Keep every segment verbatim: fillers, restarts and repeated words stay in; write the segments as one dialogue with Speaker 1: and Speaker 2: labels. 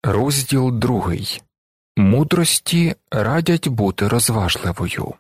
Speaker 1: Розділ другий. Мудрості радять бути розважливою.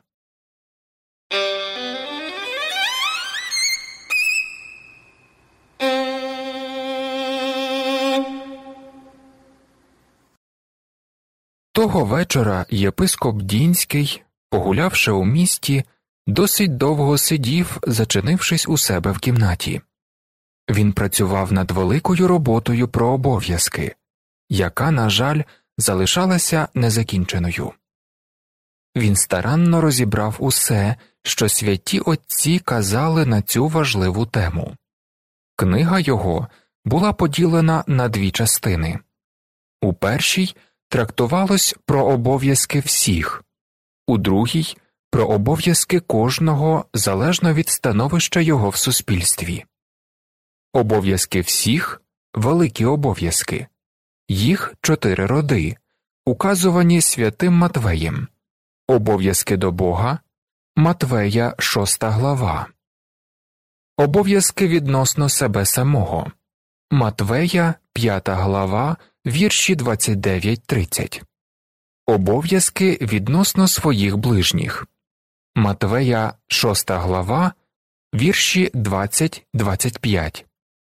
Speaker 1: Того вечора єпископ Дінський, погулявши у місті, досить довго сидів, зачинившись у себе в кімнаті. Він працював над великою роботою про обов'язки, яка, на жаль, залишалася незакінченою. Він старанно розібрав усе, що святі отці казали на цю важливу тему. Книга його була поділена на дві частини. У першій трактувалось про обов'язки всіх, у другій – про обов'язки кожного залежно від становища його в суспільстві. Обов'язки всіх – великі обов'язки. Їх чотири роди, указувані святим Матвеєм. Обов'язки до Бога – Матвея шоста глава. Обов'язки відносно себе самого – Матвея п'ята глава, вірші двадцять дев'ять тридцять. Обов'язки відносно своїх ближніх – Матвея шоста глава, вірші двадцять двадцять п'ять.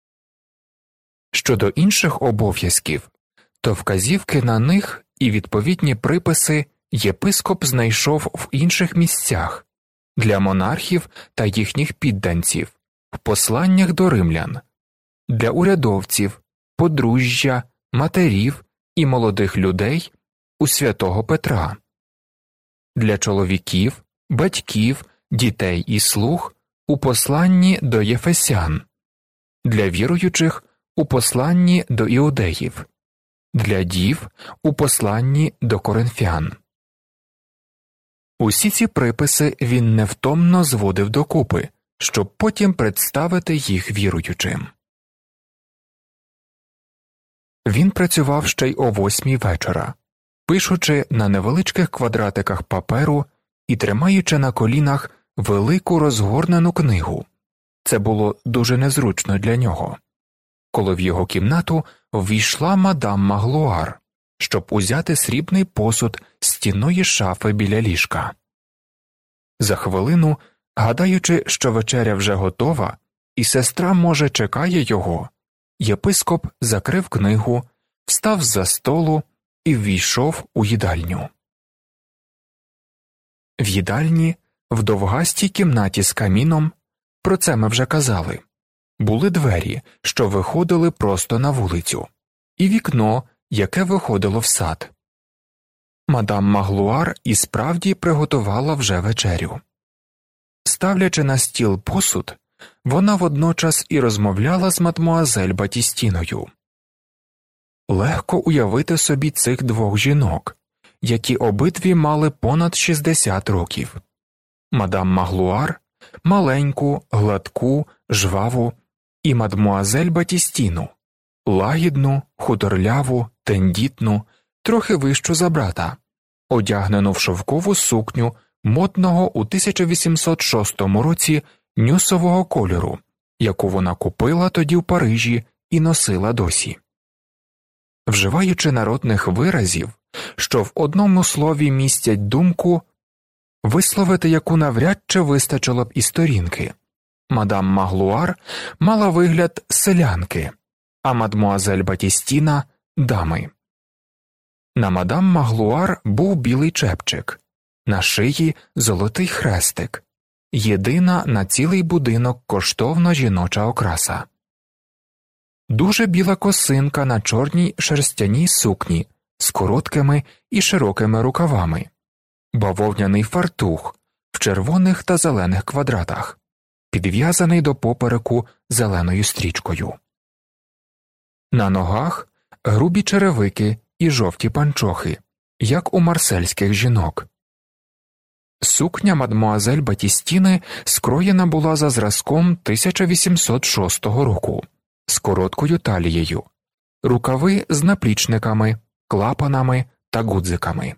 Speaker 1: Щодо інших обов'язків, то вказівки на них і відповідні приписи єпископ знайшов в інших місцях для монархів та їхніх підданців, в посланнях до римлян, для урядовців, подружжя, матерів і молодих людей у святого Петра, для чоловіків, батьків, дітей і слуг у посланні до Єфесян, для віруючих у посланні до іудеїв, для дів у посланні до коринфян. Усі ці приписи він невтомно зводив докупи, щоб потім представити їх віруючим. Він працював ще й о восьмій вечора, пишучи на невеличких квадратиках паперу і тримаючи на колінах велику розгорнену книгу. Це було дуже незручно для нього. Коли в його кімнату ввійшла мадам Маглуар, щоб узяти срібний посуд з стінної шафи біля ліжка. За хвилину, гадаючи, що вечеря вже готова, і сестра, може, чекає його, єпископ закрив книгу, встав з-за столу і ввійшов у їдальню. В їдальні, в довгастій кімнаті з каміном, про це ми вже казали, були двері, що виходили просто на вулицю, і вікно, яке виходило в сад. Мадам Маглуар і справді приготувала вже вечерю. Ставлячи на стіл посуд, вона водночас і розмовляла з мадмуазель Батістіною. Легко уявити собі цих двох жінок, які обидві мали понад шістдесят років. Мадам Маглуар – маленьку, гладку, жваву, і мадмуазель Батістіну – лагідну, худорляву, тендітну, трохи вищу за брата, одягнену в шовкову сукню модного у тисяча вісімсот шостому році нюсового кольору, яку вона купила тоді в Парижі і носила досі. Вживаючи народних виразів, що в одному слові містять думку, висловити яку навряд чи вистачило б і сторінки, мадам Маглуар мала вигляд селянки, а мадмуазель Батістіна – дами. На мадам Маглуар був білий чепчик, на шиї – золотий хрестик, єдина на цілий будинок коштовна жіноча окраса. Дуже біла косинка на чорній шерстяній сукні з короткими і широкими рукавами, бавовняний фартух в червоних та зелених квадратах, підв'язаний до попереку зеленою стрічкою. На ногах грубі черевики і жовті панчохи, як у марсельських жінок. Сукня мадмуазель Батістіни скроєна була за зразком тисяча вісімсот шостого року, з короткою талією, рукави з наплічниками, клапанами та гудзиками.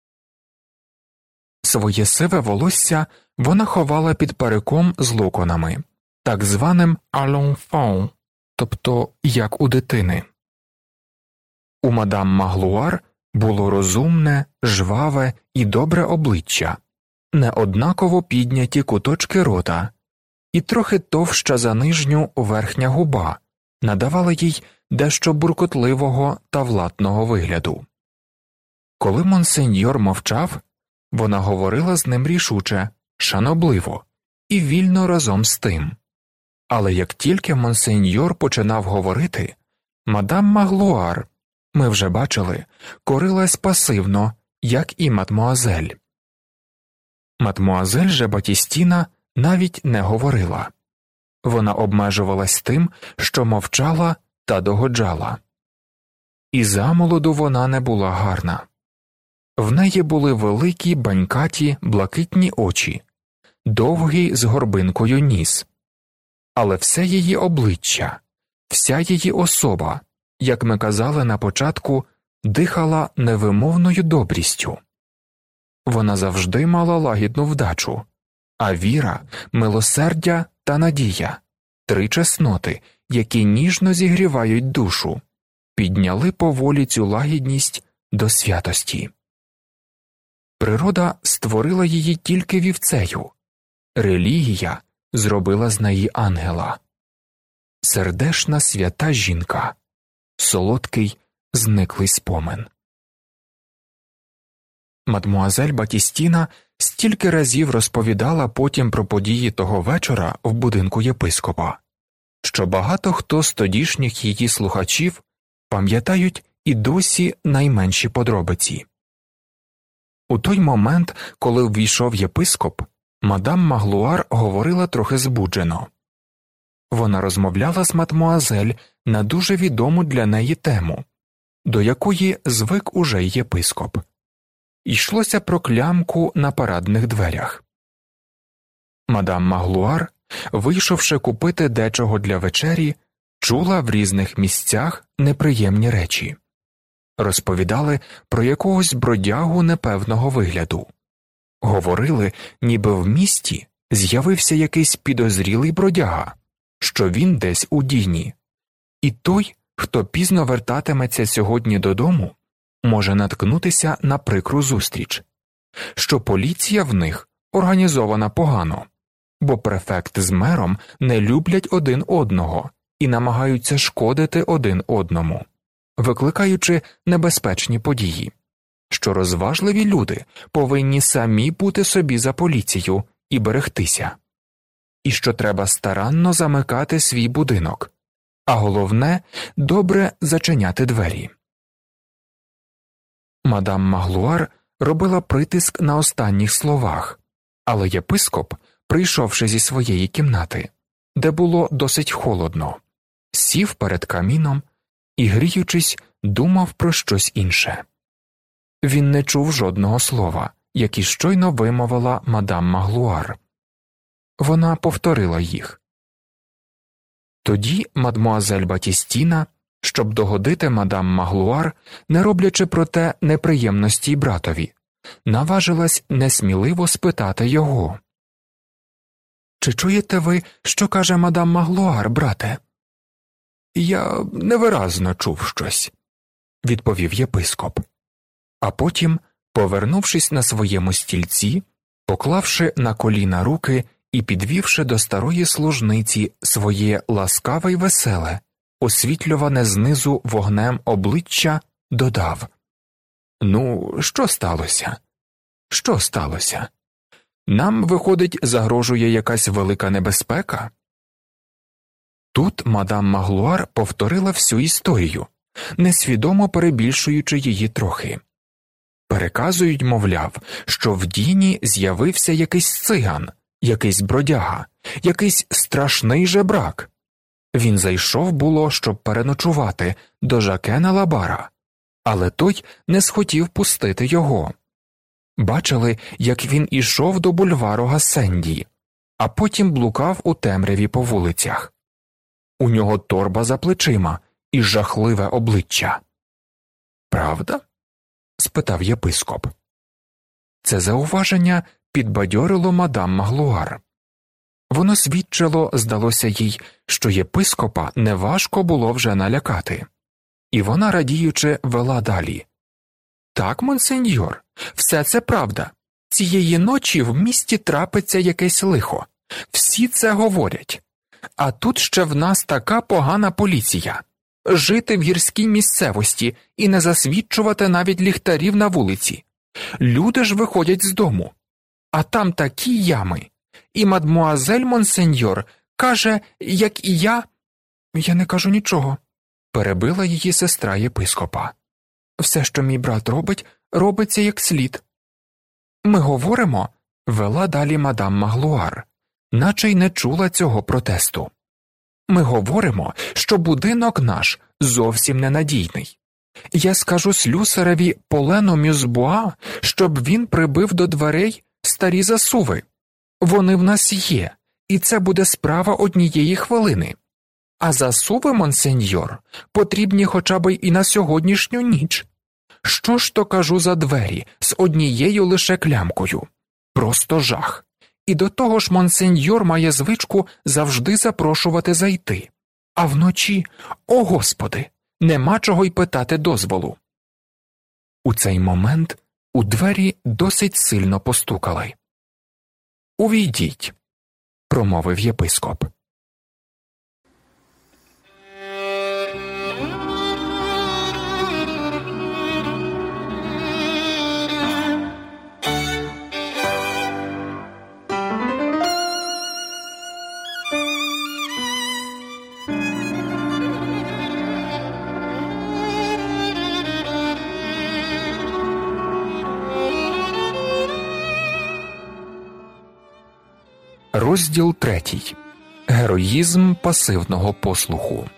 Speaker 1: Своє сиве волосся вона ховала під париком з локонами, так званим «à l'enfant», тобто як у дитини. У мадам Маглуар було розумне, жваве і добре обличчя, неоднаково підняті куточки рота, і трохи товща за нижню верхня губа надавала їй дещо буркотливого та влатного вигляду. Коли монсеньор мовчав, вона говорила з ним рішуче, шанобливо і вільно разом з тим. Але як тільки монсеньор починав говорити, мадам Маглуар, ми вже бачили, корилась пасивно, як і мадмуазель. Мадмуазель же Батістіна навіть не говорила. Вона обмежувалась тим, що мовчала та догоджала. І замолоду вона не була гарна. В неї були великі, банькаті, блакитні очі, довгий з горбинкою ніс. Але все її обличчя, вся її особа, як ми казали на початку, дихала невимовною добрістю. Вона завжди мала лагідну вдачу, а віра, милосердя та надія – три чесноти, які ніжно зігрівають душу, підняли поволі цю лагідність до святості. Природа створила її тільки вівцею, релігія зробила з неї ангела. Сердешна свята жінка, солодкий зниклий спомин. Мадмуазель Батістіна стільки разів розповідала потім про події того вечора в будинку єпископа, що багато хто з тодішніх її слухачів пам'ятають і досі найменші подробиці. У той момент, коли ввійшов єпископ, мадам Маглуар говорила трохи збуджено. Вона розмовляла з мадмуазель на дуже відому для неї тему, до якої звик уже й єпископ. Йшлося про клямку на парадних дверях. Мадам Маглуар, вийшовши купити дечого для вечері, чула в різних місцях неприємні речі. Розповідали про якогось бродягу непевного вигляду. Говорили, ніби в місті з'явився якийсь підозрілий бродяга, що він десь у Діні. І той, хто пізно вертатиметься сьогодні додому, може наткнутися на прикру зустріч, що поліція в них організована погано, бо префект з мером не люблять один одного і намагаються шкодити один одному, викликаючи небезпечні події, що розважливі люди повинні самі бути собі за поліцію і берегтися, і що треба старанно замикати свій будинок, а головне – добре зачиняти двері. Мадам Маглуар робила притиск на останніх словах, але єпископ, прийшовши зі своєї кімнати, де було досить холодно, сів перед каміном і, гріючись, думав про щось інше. Він не чув жодного слова, які щойно вимовила мадам Маглуар. Вона повторила їх. Тоді мадмуазель Батістіна, щоб догодити мадам Маглуар, не роблячи проте неприємності й братові, наважилась несміливо спитати його. «Чи чуєте ви, що каже мадам Маглуар, брате?» «Я невиразно чув щось», – відповів єпископ. А потім, повернувшись на своєму стільці, поклавши на коліна руки і підвівши до старої служниці своє ласкаве й веселе, освітлюване знизу вогнем обличчя, додав: «Ну, що сталося? Що сталося? Нам, виходить, загрожує якась велика небезпека?» Тут мадам Маглуар повторила всю історію, несвідомо перебільшуючи її трохи. Переказують, мовляв, що в Діні з'явився якийсь циган, якийсь бродяга, якийсь страшний жебрак. Він зайшов було, щоб переночувати до Жакена Лабара, але той не схотів пустити його. Бачили, як він ішов до бульвару Гассенді, а потім блукав у темряві по вулицях. У нього торба за плечима і жахливе обличчя. «Правда?» – спитав єпископ. Це зауваження підбадьорило мадам Маглуар. Воно свідчило, здалося їй, що єпископа неважко було вже налякати. І вона, радіючи, вела далі. Так, монсеньор, все це правда. Цієї ночі в місті трапиться якесь лихо. Всі це говорять. А тут ще в нас така погана поліція. Жити в гірській місцевості і не засвідчувати навіть ліхтарів на вулиці. Люди ж виходять з дому. А там такі ями. І мадмуазель монсеньор каже, як і я... Я не кажу нічого, перебила її сестра єпископа. Все, що мій брат робить, робиться як слід. Ми говоримо, вела далі мадам Маглуар, наче й не чула цього протесту. Ми говоримо, що будинок наш зовсім ненадійний. Я скажу слюсареві Полену Мюзбуа, щоб він прибив до дверей старі засуви. Вони в нас є, і це буде справа однієї хвилини. А засуви, монсеньор, потрібні хоча б і на сьогоднішню ніч. Що ж то кажу за двері з однією лише клямкою? Просто жах. І до того ж монсеньор має звичку завжди запрошувати зайти. А вночі, о Господи, нема чого й питати дозволу. У цей момент у двері досить сильно постукали. «Увійдіть», – промовив єпископ. Розділ третій. Героїзм пасивного послуху.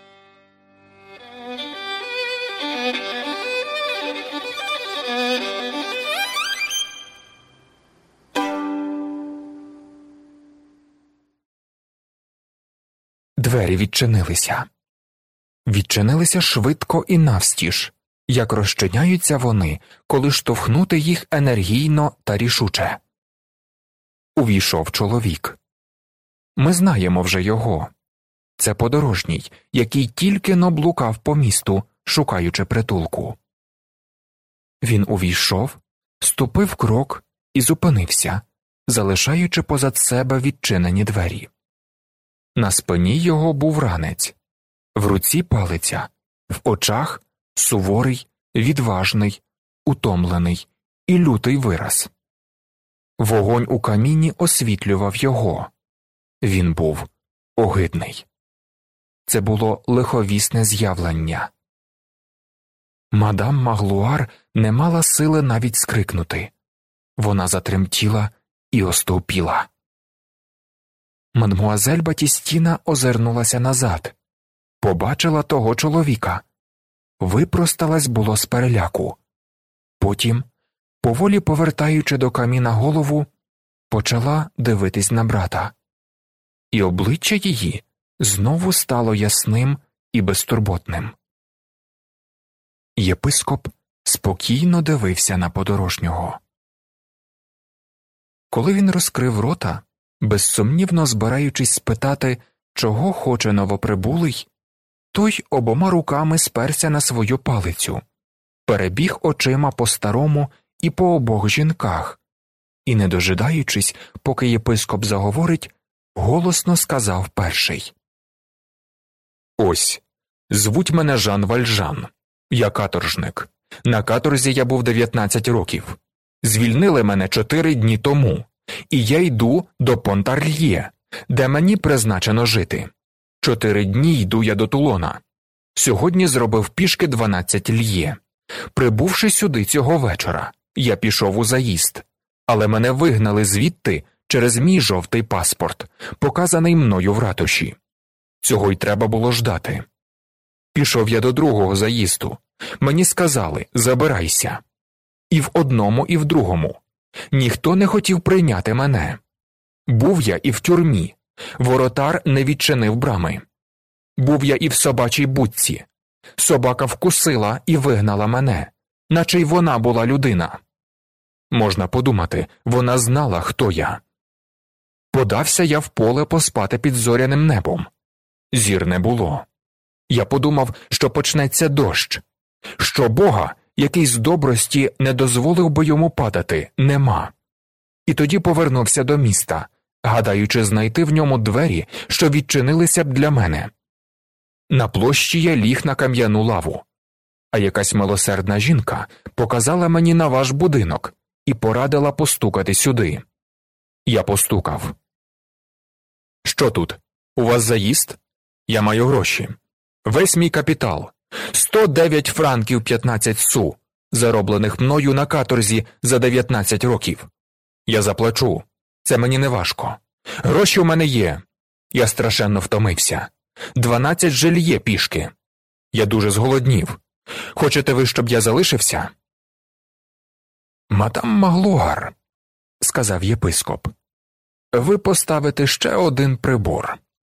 Speaker 1: Двері відчинилися. Відчинилися швидко і навстіж, як розчиняються вони, коли штовхнути їх енергійно та рішуче. Увійшов чоловік. Ми знаємо вже його. Це подорожній, який тільки-но блукав по місту, шукаючи притулку. Він увійшов, ступив крок і зупинився, залишаючи позад себе відчинені двері. На спині його був ранець, в руці палиця, в очах суворий, відважний, утомлений і лютий вираз. Вогонь у каміні освітлював його. Він був огидний. Це було лиховісне з'явлення. Мадам Маглуар не мала сили навіть скрикнути. Вона затремтіла і остовпіла. Мадмуазель Батістіна озирнулася назад. Побачила того чоловіка. Випросталась було з переляку. Потім, поволі повертаючи до каміна голову, почала дивитись на брата. І обличчя її знову стало ясним і безтурботним. Єпископ спокійно дивився на подорожнього. Коли він розкрив рота, безсумнівно збираючись спитати, чого хоче новоприбулий, той обома руками сперся на свою палицю, перебіг очима по старому і по обох жінках, і, не дожидаючись, поки єпископ заговорить, голосно сказав перший. «Ось, звуть мене Жан Вальжан. Я каторжник. На каторзі я був дев'ятнадцять років. Звільнили мене чотири дні тому, і я йду до Понтарльє, де мені призначено жити. Чотири дні йду я до Тулона. Сьогодні зробив пішки дванадцять льє. Прибувши сюди цього вечора, я пішов у заїзд, але мене вигнали звідти через мій жовтий паспорт, показаний мною в ратуші. Цього й треба було ждати. Пішов я до другого заїзду. Мені сказали «забирайся». І в одному, і в другому. Ніхто не хотів прийняти мене. Був я і в тюрмі. Воротар не відчинив брами. Був я і в собачій будці. Собака вкусила і вигнала мене, наче й вона була людина. Можна подумати, вона знала, хто я. Подався я в поле поспати під зоряним небом. Зір не було. Я подумав, що почнеться дощ, що Бога, який з добрості не дозволив би йому падати, нема. І тоді повернувся до міста, гадаючи знайти в ньому двері, що відчинилися б для мене. На площі я ліг на кам'яну лаву, а якась милосердна жінка показала мені на ваш будинок і порадила постукати сюди. Я постукав. «Що тут? У вас заїзд? Я маю гроші. Весь мій капітал. сто дев'ять франків п'ятнадцять су, зароблених мною на каторзі за дев'ятнадцять років. Я заплачу. Це мені не важко. Гроші у мене є. Я страшенно втомився. Дванадцять жильє пішки. Я дуже зголоднів. Хочете ви, щоб я залишився?» «Мадам Маглуар», – сказав єпископ, – «ви поставите ще один прибор».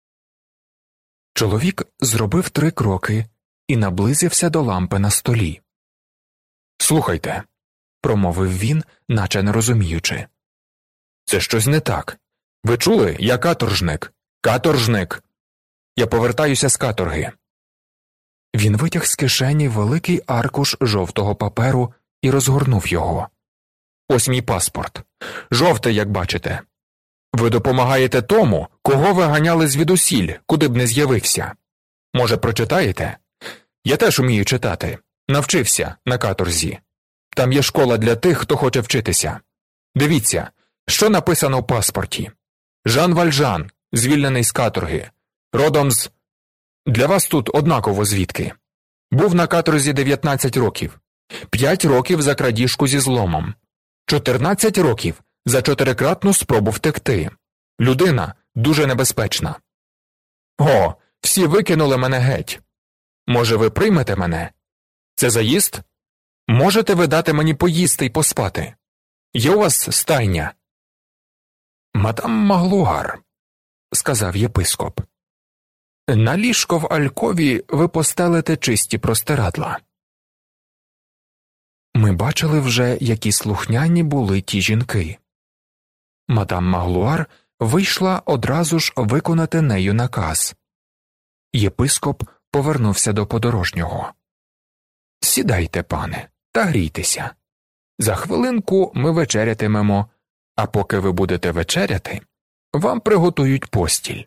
Speaker 1: Чоловік зробив три кроки і наблизився до лампи на столі. «Слухайте», – промовив він, наче не розуміючи. «Це щось не так. Ви чули? Я каторжник. Каторжник. Я повертаюся з каторги». Він витяг з кишені великий аркуш жовтого паперу і розгорнув його. «Ось мій паспорт. Жовтий, як бачите. Ви допомагаєте тому, кого ви ганяли звідусіль, куди б не з'явився. Може, прочитаєте? Я теж умію читати. Навчився на каторзі. Там є школа для тих, хто хоче вчитися. Дивіться, що написано в паспорті. Жан Вальжан, звільнений з каторги. Родом з... Для вас тут однаково звідки. Був на каторзі дев'ятнадцять років. п'ять років за крадіжку зі зломом. чотирнадцять років за чотирикратну спробу втекти. Людина дуже небезпечна. О, всі викинули мене геть. Може, ви приймете мене? Це заїзд? Можете ви дати мені поїсти й поспати? Є у вас стайня?» «Мадам Маглуар», – сказав єпископ, – «на ліжко в алькові ви постелите чисті простирадла». Ми бачили вже, які слухняні були ті жінки. Мадам Маглуар вийшла одразу ж виконати нею наказ. Єпископ повернувся до подорожнього. «Сідайте, пане, та грійтеся. За хвилинку ми вечерятимемо, а поки ви будете вечеряти, вам приготують постіль».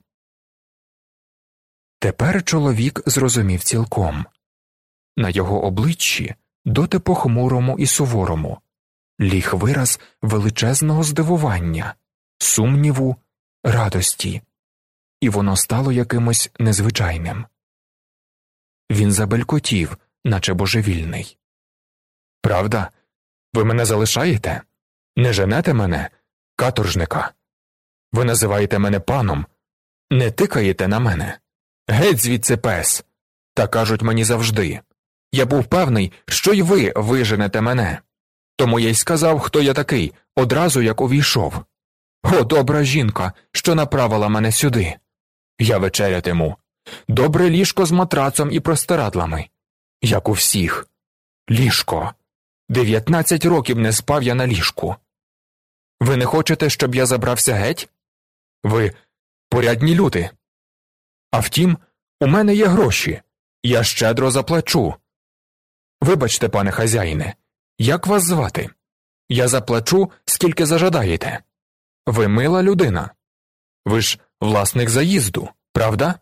Speaker 1: Тепер чоловік зрозумів цілком. На його обличчі, доти похмурому і суворому, ліг вираз величезного здивування, сумніву, радості, і воно стало якимось незвичайним. Він забелькотів, наче божевільний. «Правда? Ви мене залишаєте? Не женете мене, каторжника? Ви називаєте мене паном? Не тикаєте на мене? Геть звідси, пес! Та кажуть мені завжди. Я був певний, що й ви виженете мене. Тому я й сказав, хто я такий, одразу як увійшов. О, добра жінка, що направила мене сюди. Я вечерятиму. Добре ліжко з матрацом і простирадлами. Як у всіх. Ліжко. Дев'ятнадцять років не спав я на ліжку. Ви не хочете, щоб я забрався геть? Ви порядні люди. А втім, у мене є гроші. Я щедро заплачу. Вибачте, пане хазяїне, як вас звати? Я заплачу, скільки зажадаєте. Ви мила людина. Ви ж власник заїзду, правда?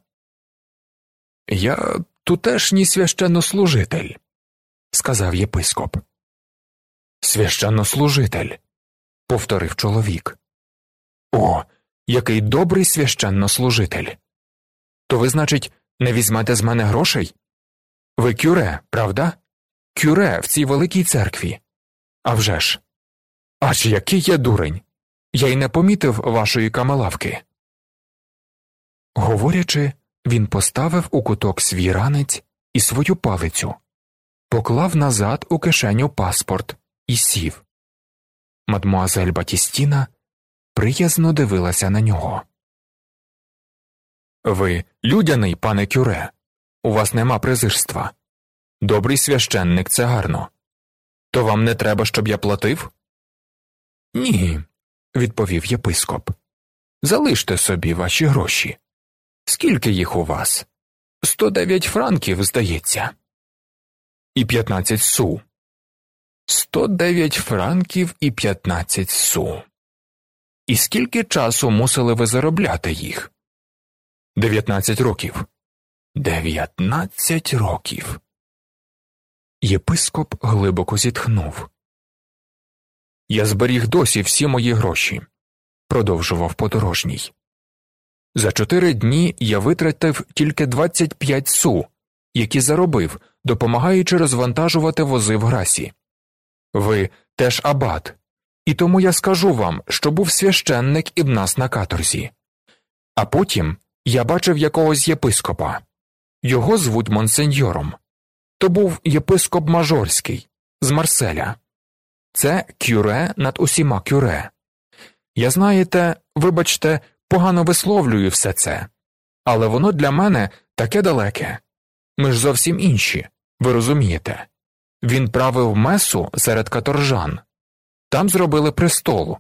Speaker 1: Я тутешній священнослужитель, сказав єпископ. Священнослужитель, повторив чоловік. О, який добрий священнослужитель. То ви, значить, не візьмете з мене грошей? Ви кюре, правда? Кюре в цій великій церкві. А вже ж. Аж який я дурень. Я й не помітив вашої камелавки. Говорячи, він поставив у куток свій ранець і свою палицю, поклав назад у кишеню паспорт і сів. Мадмуазель Батістіна приязно дивилася на нього. Ви людяний, пане кюре. У вас нема презирства. Добрий священник – це гарно. То вам не треба, щоб я платив? Ні, відповів єпископ. Залиште собі ваші гроші. Скільки їх у вас? сто дев'ять франків, здається. І п'ятнадцять су. сто дев'ять франків і п'ятнадцять су. І скільки часу мусили ви заробляти їх? Дев'ятнадцять років. Дев'ятнадцять років. Єпископ глибоко зітхнув. Я зберіг досі всі мої гроші, продовжував подорожній. За чотири дні я витратив тільки двадцять п'ять су, які заробив, допомагаючи розвантажувати вози в Грасі. Ви теж абат, і тому я скажу вам, що був священник і в нас на каторзі. А потім я бачив якогось єпископа. Його звуть монсеньором. То був єпископ Мажорський, з Марселя. Це кюре над усіма кюре. Я, знаєте, вибачте, погано висловлюю все це, але воно для мене таке далеке. Ми ж зовсім інші, ви розумієте. Він правив месу серед каторжан. Там зробили престол.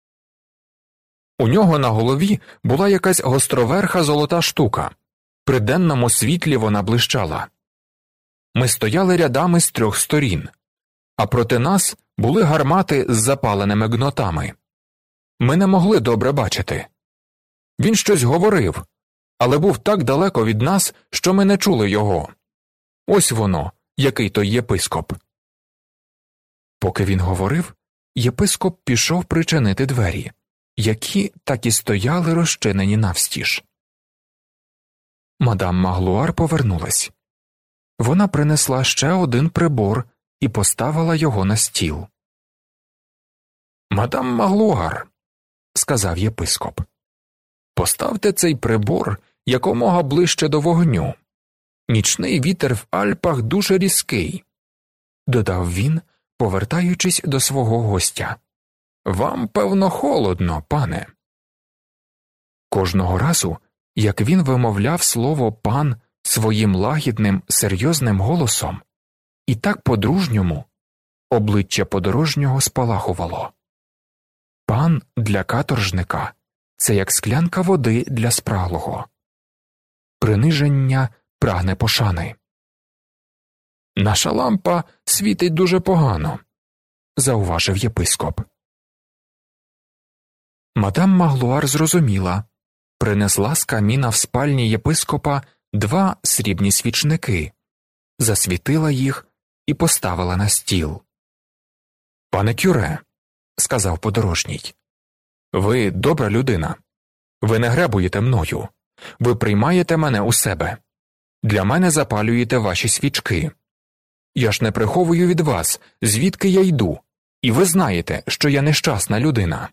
Speaker 1: У нього на голові була якась гостроверха золота штука. При денному світлі вона блищала. Ми стояли рядами з трьох сторін, а проти нас були гармати з запаленими гнотами. Ми не могли добре бачити. Він щось говорив, але був так далеко від нас, що ми не чули його. Ось воно, який той єпископ. Поки він говорив, єпископ пішов причинити двері, які так і стояли розчинені навстіж. Мадам Маглуар повернулась. Вона принесла ще один прибор і поставила його на стіл. «Мадам Маглуар», – сказав єпископ, – «поставте цей прибор якомога ближче до вогню. Нічний вітер в Альпах дуже різкий», – додав він, повертаючись до свого гостя. «Вам, певно, холодно, пане». Кожного разу, як він вимовляв слово «пан» своїм лагідним, серйозним голосом, і так по-дружньому, обличчя подорожнього спалахувало. Пан для каторжника – це як склянка води для спраглого. Приниження прагне пошани. «Наша лампа світить дуже погано», – зауважив єпископ. Мадам Маглуар зрозуміла, принесла з каміна в спальні єпископа два срібні свічники, засвітила їх і поставила на стіл. «Пане кюре», – сказав подорожній, – «ви добра людина. Ви не гребуєте мною. Ви приймаєте мене у себе. Для мене запалюєте ваші свічки. Я ж не приховую від вас, звідки я йду, і ви знаєте, що я нещасна людина».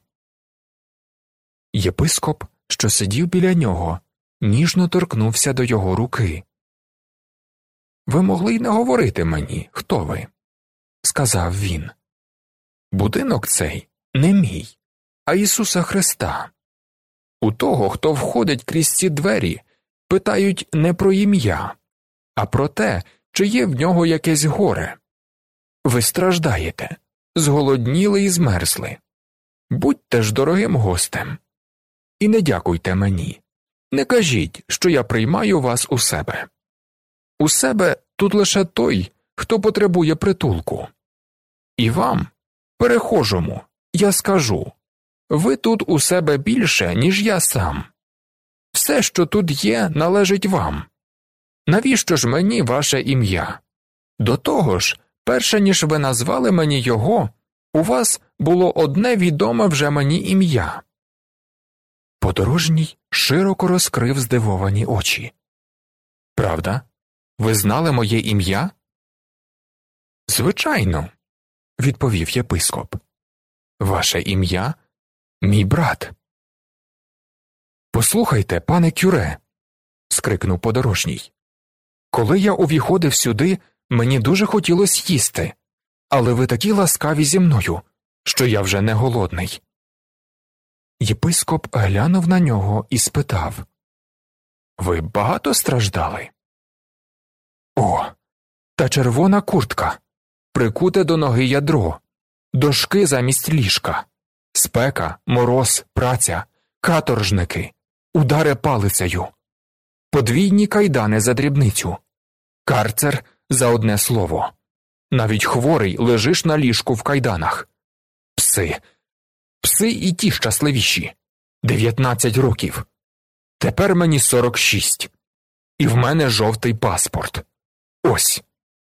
Speaker 1: Єпископ, що сидів біля нього, ніжно торкнувся до його руки. «Ви могли й не говорити мені, хто ви», – сказав він. «Будинок цей не мій, а Ісуса Христа. У того, хто входить крізь ці двері, питають не про ім'я, а про те, чи є в нього якесь горе. Ви страждаєте, зголодніли і змерзли. Будьте ж дорогим гостем. І не дякуйте мені. Не кажіть, що я приймаю вас у себе. У себе тут лише той, хто потребує притулку. І вам, перехожому, я скажу, ви тут у себе більше, ніж я сам. Все, що тут є, належить вам. Навіщо ж мені ваше ім'я? До того ж, перше, ніж ви назвали мені його, у вас було одне відоме вже мені ім'я». Подорожній широко розкрив здивовані очі. «Правда? Ви знали моє ім'я?» «Звичайно», – відповів єпископ. «Ваше ім'я – мій брат». «Послухайте, пане кюре», – скрикнув подорожній. «Коли я увіходив сюди, мені дуже хотілося їсти, але ви такі ласкаві зі мною, що я вже не голодний». Єпископ глянув на нього і спитав: «Ви багато страждали?» «О, та червона куртка, прикуте до ноги ядро, дошки замість ліжка, спека, мороз, праця, каторжники, удари палицею. подвійні кайдани за дрібницю, карцер за одне слово. Навіть хворий лежиш на ліжку в кайданах. Пси. Пси і ті щасливіші. Дев'ятнадцять років. Тепер мені сорок шість. І в мене жовтий паспорт. Ось.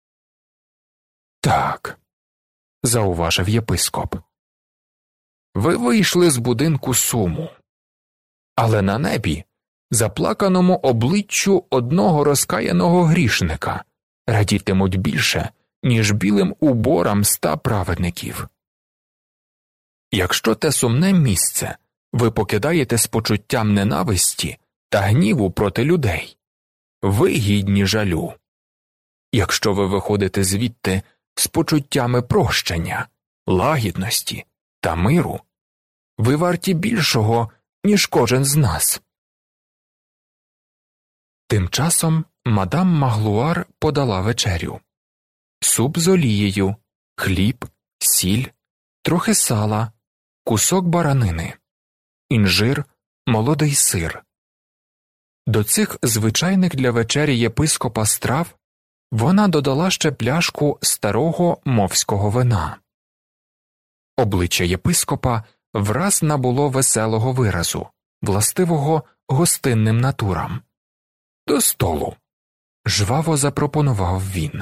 Speaker 1: Так, зауважив єпископ. Ви вийшли з будинку суму. Але на небі, заплаканому обличчю одного розкаяного грішника, радітимуть більше, ніж білим уборам ста праведників. Якщо те сумне місце ви покидаєте з почуттям ненависті та гніву проти людей, ви гідні жалю. Якщо ви виходите звідти з почуттями прощення, лагідності та миру, ви варті більшого, ніж кожен з нас. Тим часом мадам Маглуар подала вечерю. Суп з олією, хліб, сіль, трохи сала, кусок баранини, інжир, молодий сир. До цих звичайних для вечері єпископа страв вона додала ще пляшку старого мовського вина. Обличчя єпископа враз набуло веселого виразу, властивого гостинним натурам. «До столу», – жваво запропонував він.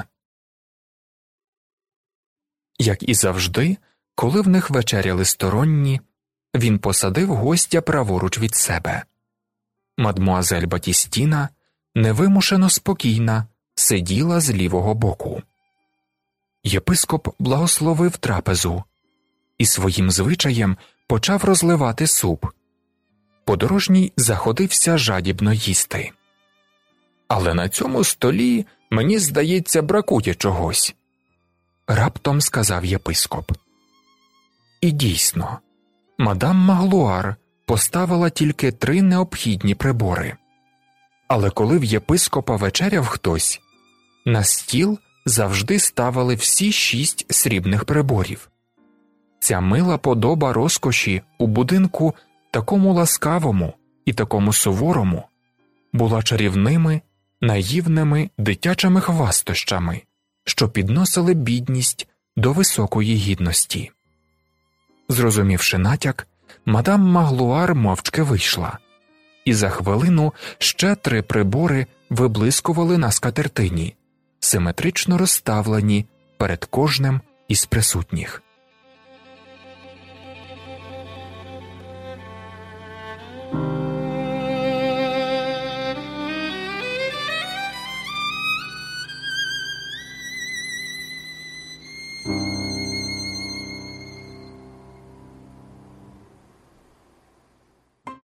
Speaker 1: Як і завжди, коли в них вечеряли сторонні, він посадив гостя праворуч від себе. Мадмуазель Батістіна, невимушено спокійна, сиділа з лівого боку. Єпископ благословив трапезу і своїм звичаєм почав розливати суп. Подорожній заходився жадібно їсти. «Але на цьому столі, мені здається, бракує чогось», – раптом сказав єпископ. І дійсно, мадам Маглуар поставила тільки три необхідні прибори. Але коли в єпископа вечеряв хтось, на стіл завжди ставили всі шість срібних приборів. Ця мила подоба розкоші у будинку такому ласкавому і такому суворому була чарівними, наївними дитячими хвастощами, що підносили бідність до високої гідності. Зрозумівши натяк, мадам Маглуар мовчки вийшла, і за хвилину ще три прибори виблискували на скатертині, симетрично розставлені перед кожним із присутніх.